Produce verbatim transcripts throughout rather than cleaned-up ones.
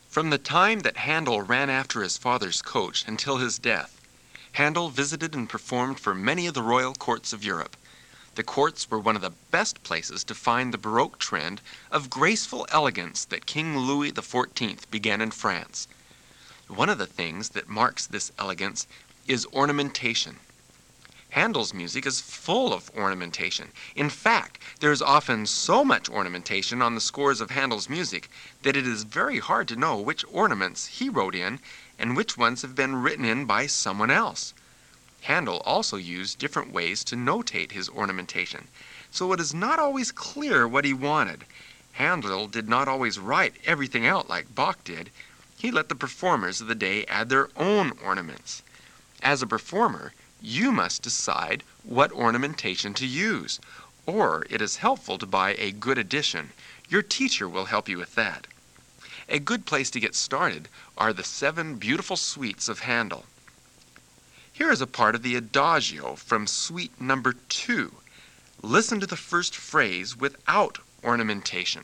From the time that Handel ran after his father's coach until his death, Handel visited and performed for many of the royal courts of Europe. The courts were one of the best places to find the Baroque trend of graceful elegance that King Louis the fourteenth began in France. One of the things that marks this elegance is ornamentation. Handel's music is full of ornamentation. In fact, there is often so much ornamentation on the scores of Handel's music that it is very hard to know which ornaments he wrote in and which ones have been written in by someone else. Handel also used different ways to notate his ornamentation, so it is not always clear what he wanted. Handel did not always write everything out like Bach did. He let the performers of the day add their own ornaments. As a performer, you must decide what ornamentation to use, or it is helpful to buy a good edition. Your teacher will help you with that. A good place to get started are the seven beautiful suites of Handel. Here is a part of the Adagio from Suite number two. Listen to the first phrase without ornamentation.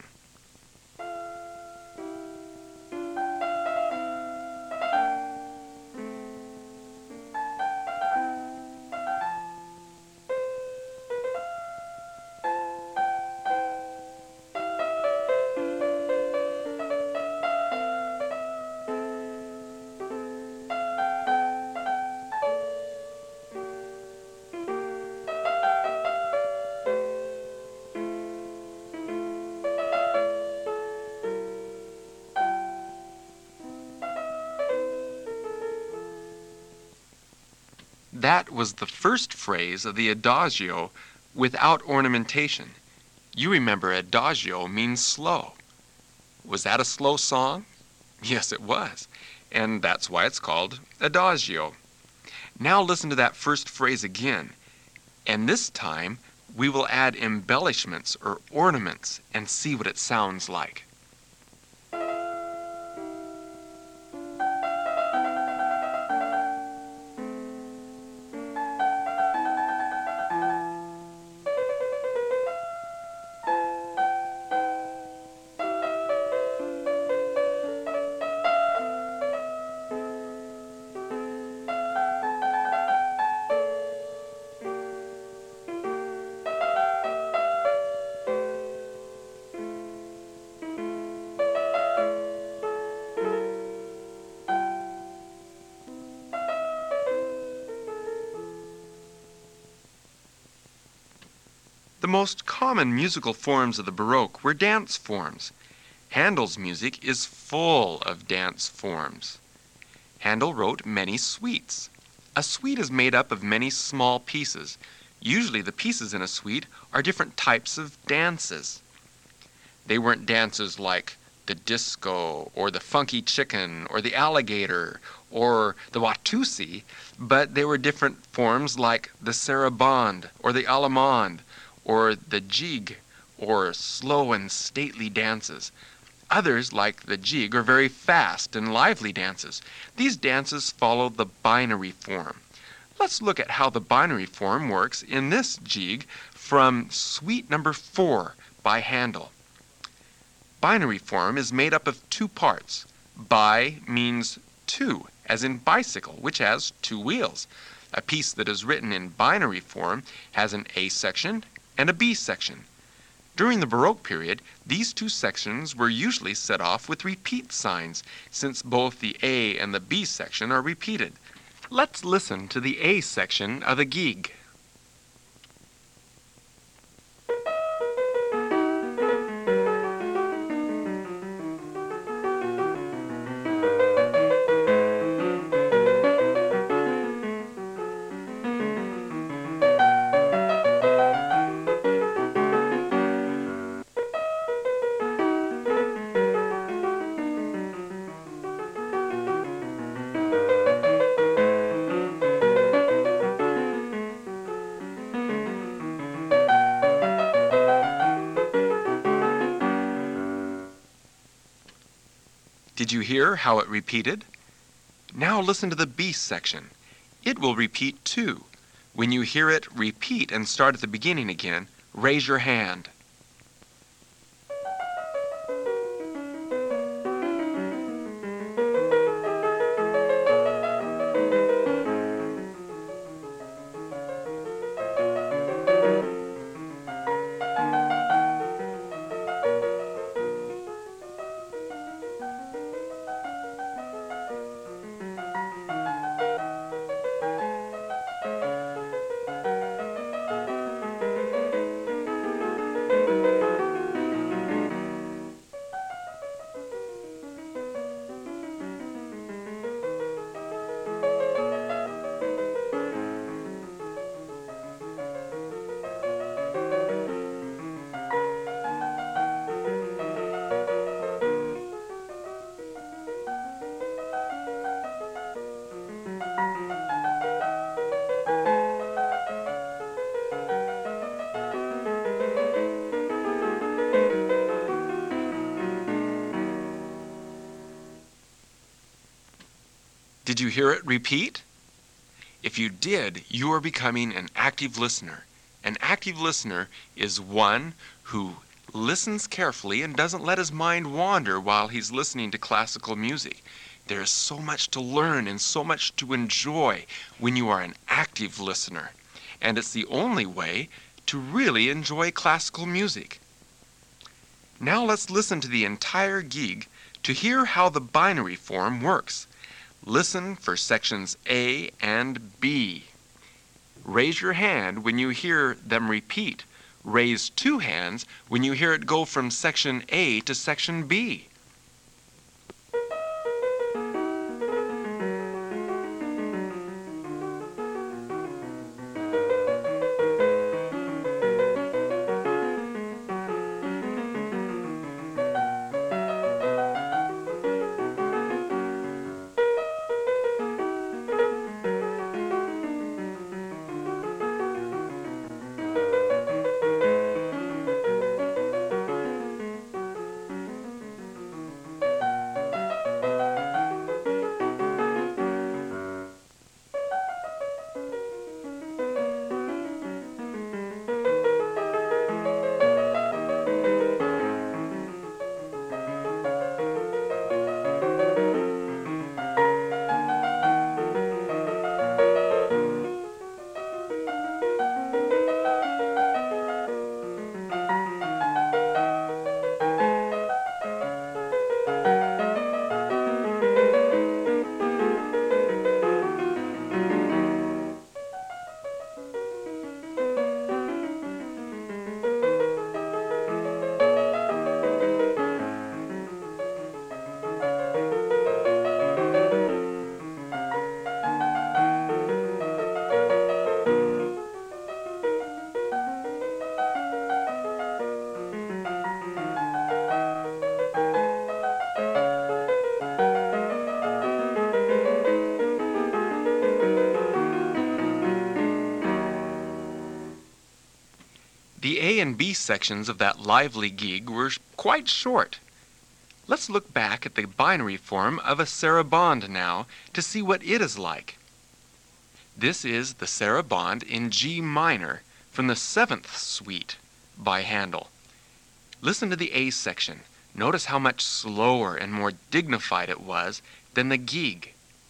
That was the first phrase of the Adagio without ornamentation. You remember Adagio means slow. Was that a slow song? Yes, it was. And that's why it's called Adagio. Now listen to that first phrase again. And this time we will add embellishments or ornaments and see what it sounds like. The most common musical forms of the Baroque were dance forms. Handel's music is full of dance forms. Handel wrote many suites. A suite is made up of many small pieces. Usually the pieces in a suite are different types of dances. They weren't dances like the disco or the funky chicken or the alligator or the Watusi, but they were different forms like the sarabande or the allemande or the jig, or slow and stately dances. Others, like the jig, are very fast and lively dances. These dances follow the binary form. Let's look at how the binary form works in this jig from Suite number four by Handel. Binary form is made up of two parts. Bi means two, as in bicycle, which has two wheels. A piece that is written in binary form has an A section and a B section. During the Baroque period, these two sections were usually set off with repeat signs, since both the A and the B section are repeated. Let's listen to the A section of the gig. Did you hear how it repeated? Now listen to the B section. It will repeat too. When you hear it repeat and start at the beginning again, raise your hand. Did you hear it repeat? If you did, you are becoming an active listener. An active listener is one who listens carefully and doesn't let his mind wander while he's listening to classical music. There is so much to learn and so much to enjoy when you are an active listener. And it's the only way to really enjoy classical music. Now let's listen to the entire gig to hear how the binary form works. Listen for sections A and B. Raise your hand when you hear them repeat. Raise two hands when you hear it go from section A to section B. The A and B sections of that lively gig were quite short. Let's look back at the binary form of a sarabande now to see what it is like. This is the sarabande in G minor from the seventh suite by Handel. Listen to the A section. Notice how much slower and more dignified it was than the gig.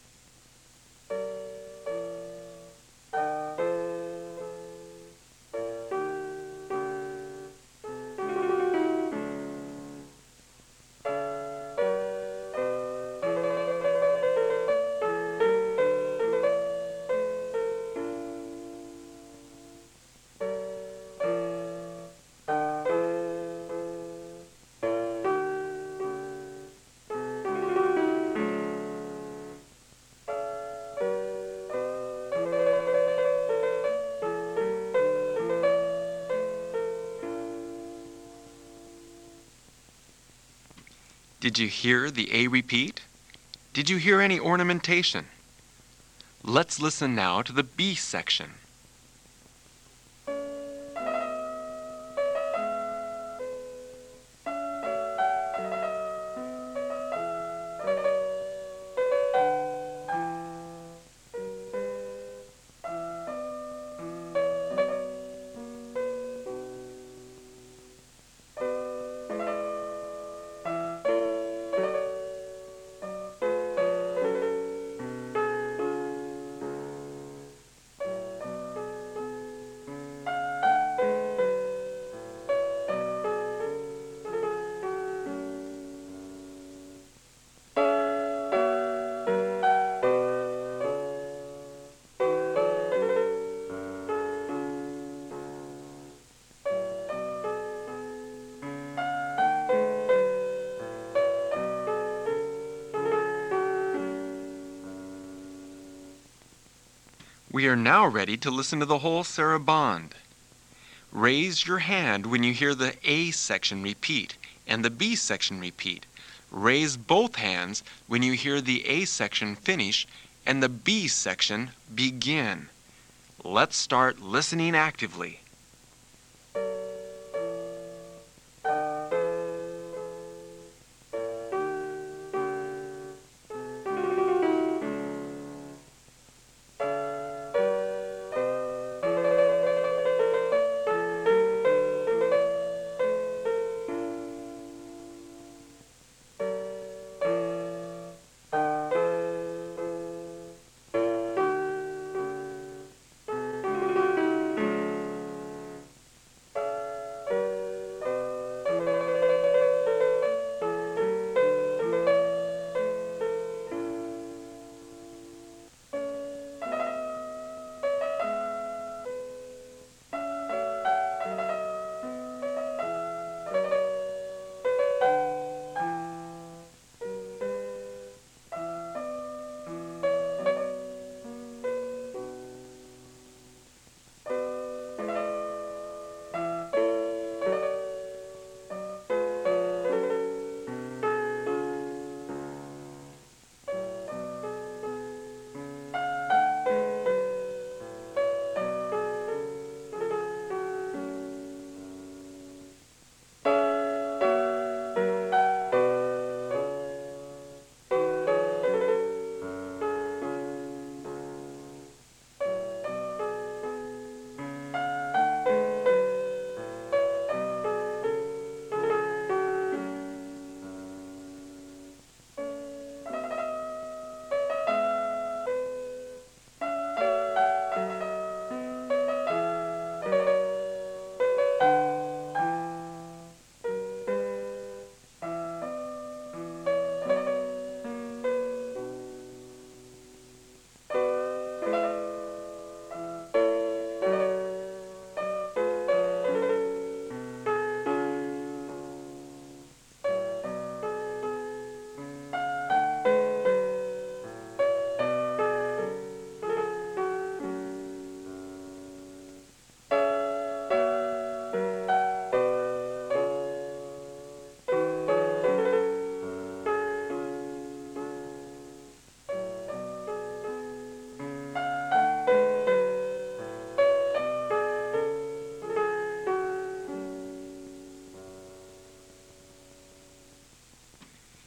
Did you hear the A repeat? Did you hear any ornamentation? Let's listen now to the B section. We are now ready to listen to the whole sarabande. Raise your hand when you hear the A section repeat and the B section repeat. Raise both hands when you hear the A section finish and the B section begin. Let's start listening actively.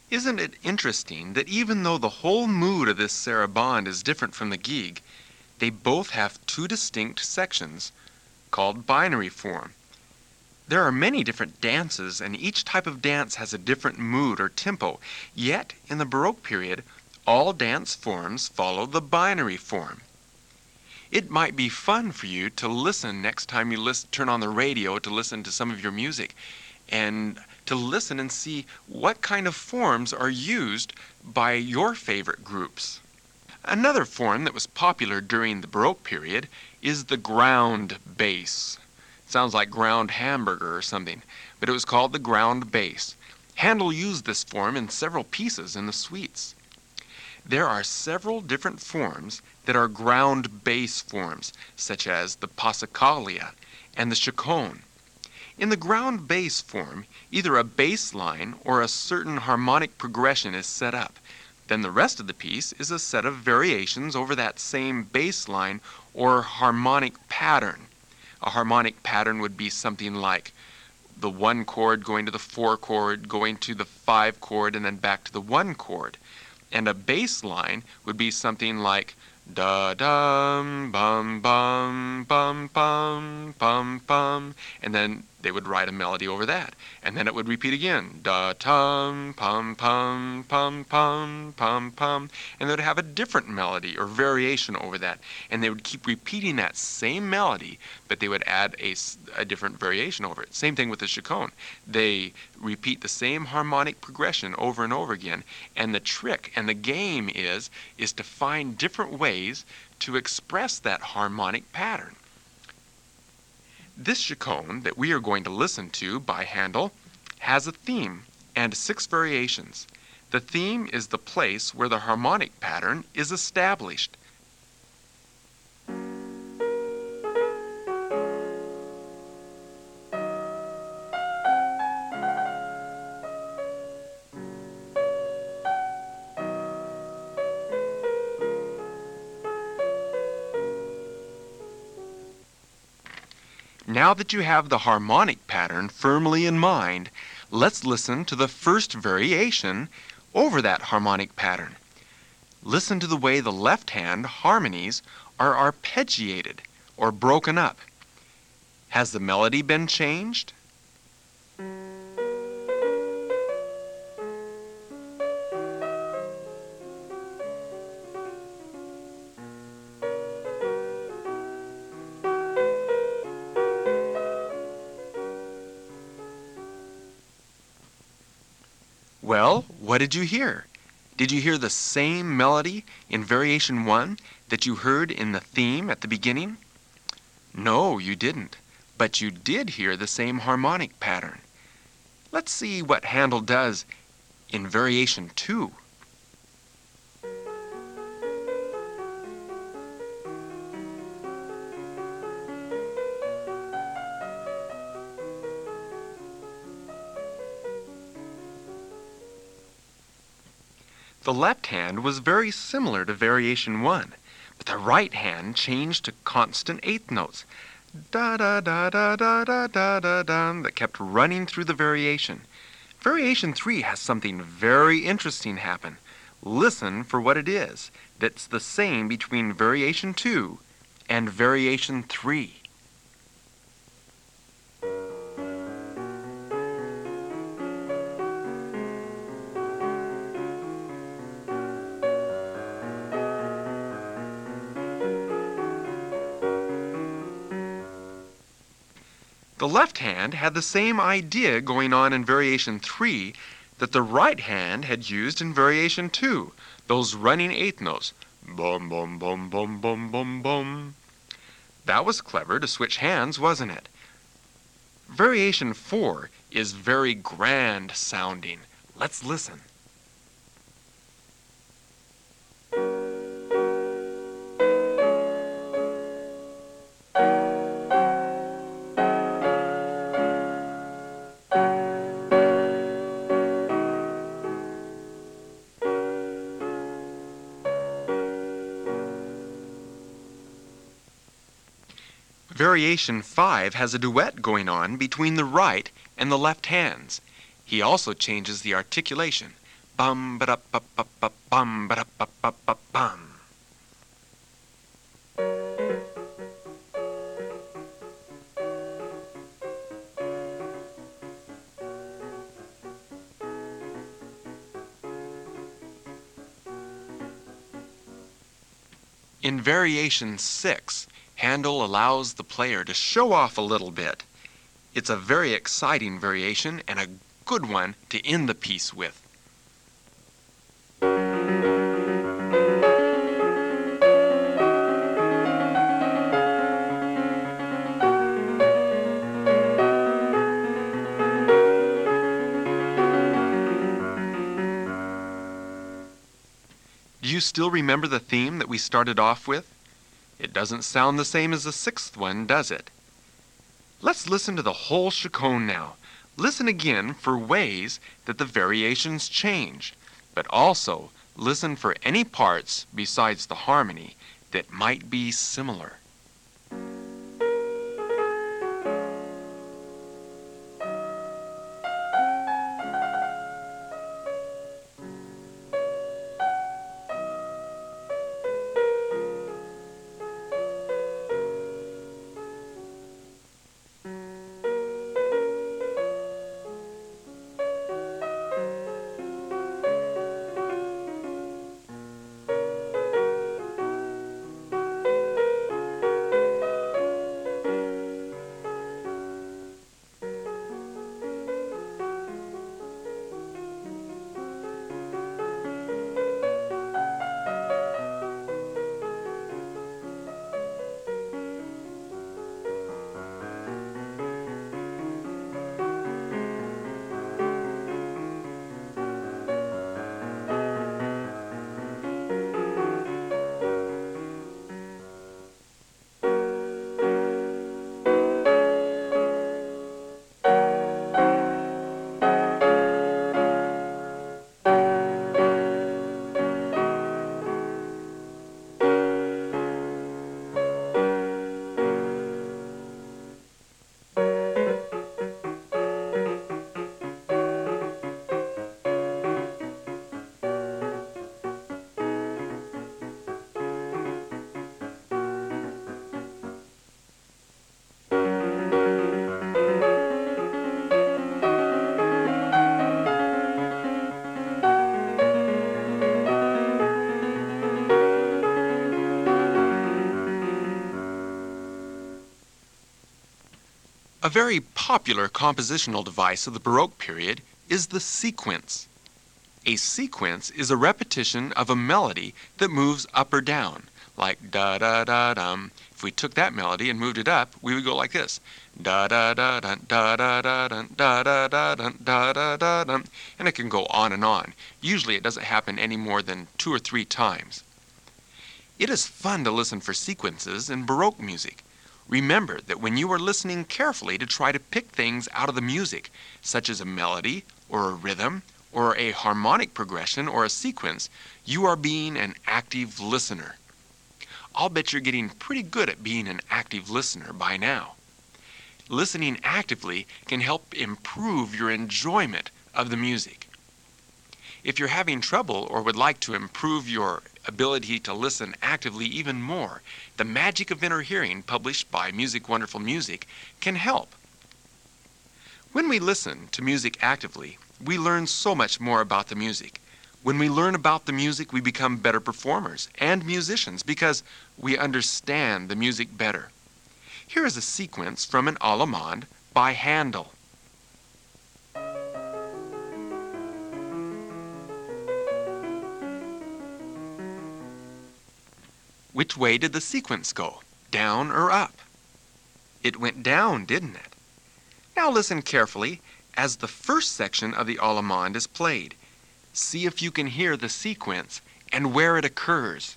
Isn't it interesting that even though the whole mood of this saraband is different from the Gigue, they both have two distinct sections called binary form. There are many different dances, and each type of dance has a different mood or tempo. Yet, in the Baroque period, all dance forms follow the binary form. It might be fun for you to listen next time you listen, turn on the radio to listen to some of your music, and to listen and see what kind of forms are used by your favorite groups. Another form that was popular during the Baroque period is the ground bass. Sounds like ground hamburger or something, but it was called the ground bass. Handel used this form in several pieces in the suites. There are several different forms that are ground bass forms, such as the Passacaglia and the chaconne. In the ground bass form, either a bass line or a certain harmonic progression is set up. Then the rest of the piece is a set of variations over that same bass line or harmonic pattern. A harmonic pattern would be something like the one chord going to the four chord, going to the five chord, and then back to the one chord. And a bass line would be something like da dum bum bum bum bum bum bum, and then they would write a melody over that, and then it would repeat again, da tum pum pum pum pum pum pum, and they would have a different melody or variation over that, and they would keep repeating that same melody, but they would add a, a different variation over it. Same thing with the chaconne. They repeat the same harmonic progression over and over again, and the trick and the game is is to find different ways to express that harmonic pattern. This chaconne that we are going to listen to by Handel has a theme and six variations. The theme is the place where the harmonic pattern is established. Now that you have the harmonic pattern firmly in mind, let's listen to the first variation over that harmonic pattern. Listen to the way the left hand harmonies are arpeggiated or broken up. Has the melody been changed? Well, what did you hear? Did you hear the same melody in variation one that you heard in the theme at the beginning? No, you didn't, but you did hear the same harmonic pattern. Let's see what Handel does in variation two. The left hand was very similar to variation one, but the right hand changed to constant eighth notes, da da da da da da da da da, that kept running through the variation. Variation three has something very interesting happen. Listen for what it is that's the same between variation two and variation three. The left hand had the same idea going on in variation three that the right hand had used in variation two, those running eighth notes. Bum, bum, bum, bum, bum, bum, bum. That was clever to switch hands, wasn't it? Variation four is very grand sounding. Let's listen. Variation five has a duet going on between the right and the left hands. He also changes the articulation. bum ba da ba ba ba bum ba da ba ba ba bum. In Variation six, Handel allows the player to show off a little bit. It's a very exciting variation and a good one to end the piece with. Do you still remember the theme that we started off with? It doesn't sound the same as the sixth one, does it? Let's listen to the whole chaconne now. Listen again for ways that the variations change, but also listen for any parts besides the harmony that might be similar. A very popular compositional device of the Baroque period is the sequence. A sequence is a repetition of a melody that moves up or down, like da-da-da-dum. If we took that melody and moved it up, we would go like this. Da-da-da-dun, da-da-da-dun, da-da-da-dun, da-da-da-dun. And it can go on and on. Usually it doesn't happen any more than two or three times. It is fun to listen for sequences in Baroque music. Remember that when you are listening carefully to try to pick things out of the music, such as a melody or a rhythm or a harmonic progression or a sequence, you are being an active listener. I'll bet you're getting pretty good at being an active listener by now. Listening actively can help improve your enjoyment of the music. If you're having trouble or would like to improve your ability to listen actively even more, The Magic of Inner Hearing, published by Music Wonderful Music, can help. When we listen to music actively, we learn so much more about the music. When we learn about the music, we become better performers and musicians because we understand the music better. Here is a sequence from an Allemande by Handel. Which way did the sequence go? Down or up? It went down, didn't it? Now listen carefully as the first section of the Allemande is played. See if you can hear the sequence and where it occurs.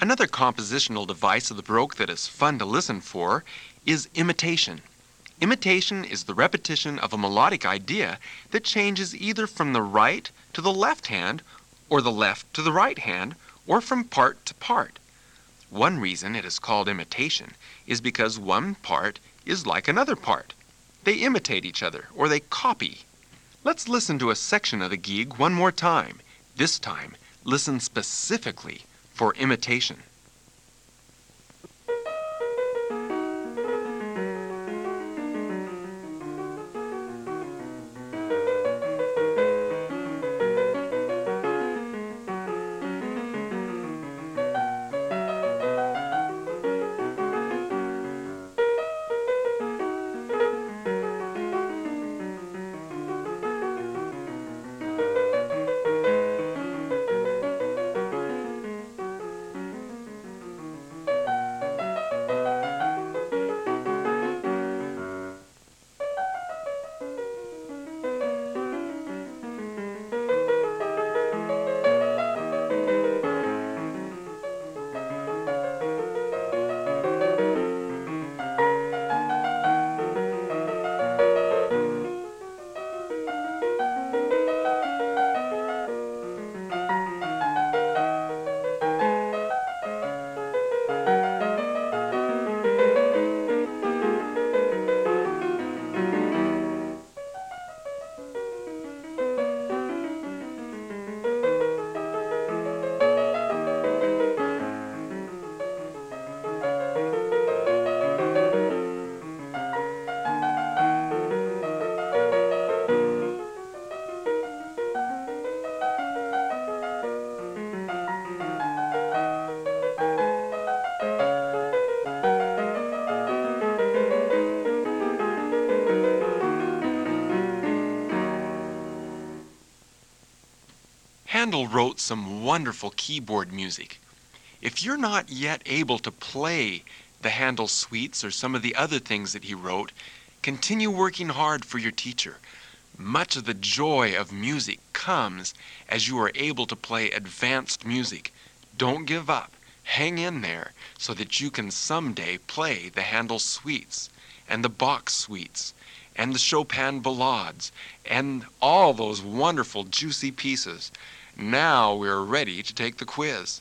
Another compositional device of the Baroque that is fun to listen for is imitation. Imitation is the repetition of a melodic idea that changes either from the right to the left hand, or the left to the right hand, or from part to part. One reason it is called imitation is because one part is like another part. They imitate each other, or they copy. Let's listen to a section of the Gigue one more time. This time, listen specifically for imitation. Handel wrote some wonderful keyboard music. If you're not yet able to play the Handel suites or some of the other things that he wrote, continue working hard for your teacher. Much of the joy of music comes as you are able to play advanced music. Don't give up. Hang in there so that you can someday play the Handel suites and the Bach suites and the Chopin ballades and all those wonderful juicy pieces. Now we're ready to take the quiz.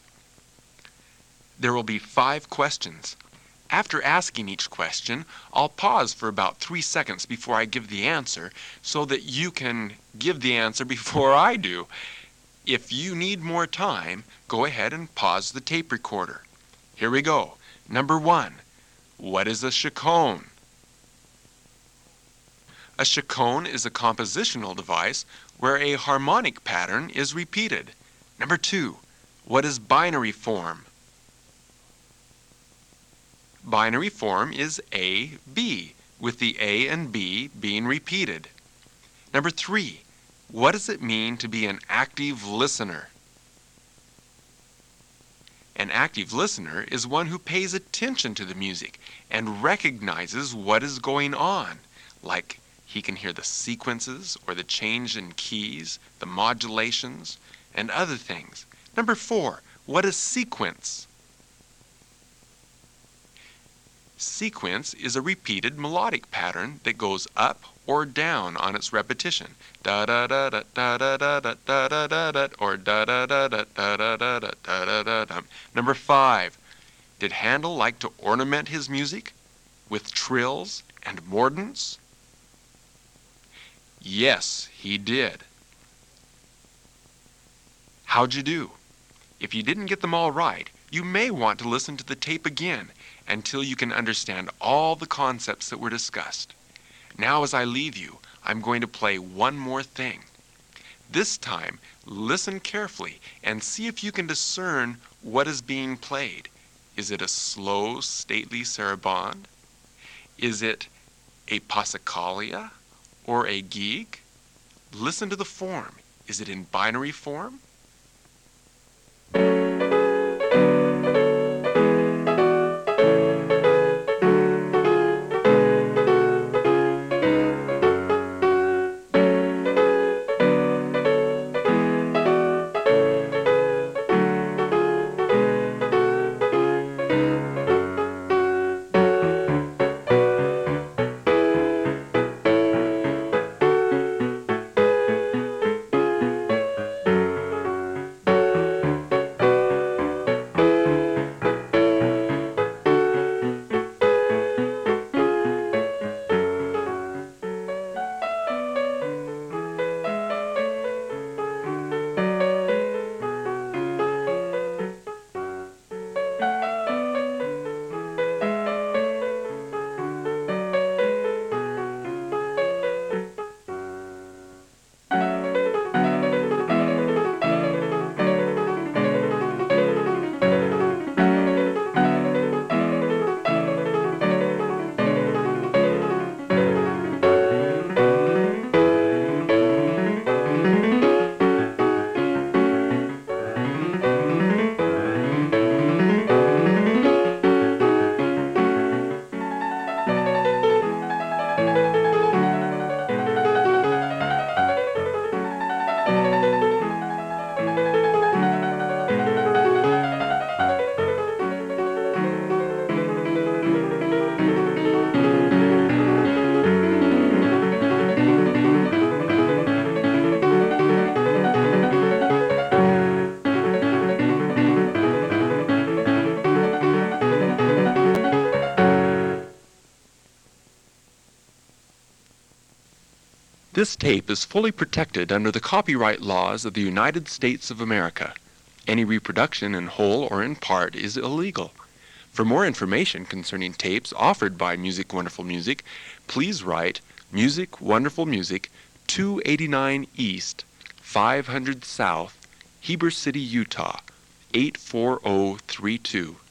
There will be five questions. After asking each question, I'll pause for about three seconds before I give the answer so that you can give the answer before I do. If you need more time, go ahead and pause the tape recorder. Here we go. Number one, what is a chaconne? A chaconne is a compositional device where a harmonic pattern is repeated. Number two, what is binary form? Binary form is A, B, with the A and B being repeated. Number three, what does it mean to be an active listener? An active listener is one who pays attention to the music and recognizes what is going on, like he can hear the sequences or the change in keys, the modulations, and other things. Number four, what is sequence? Sequence is a repeated melodic pattern that goes up or down on its repetition. Da da da da da da da da da da da da or da da da da da da da da da da da. Number five, did Handel like to ornament his music with trills and mordents? Yes, he did. How'd you do? If you didn't get them all right, you may want to listen to the tape again until you can understand all the concepts that were discussed. Now as I leave you, I'm going to play one more thing. This time, listen carefully and see if you can discern what is being played. Is it a slow, stately sarabande? Is it a passacaglia or a gigue? Listen to the form. Is it in binary form? This tape is fully protected under the copyright laws of the United States of America. Any reproduction in whole or in part is illegal. For more information concerning tapes offered by Music Wonderful Music, please write Music Wonderful Music, two eighty-nine East, five hundred South, Heber City, Utah, eight four zero three two.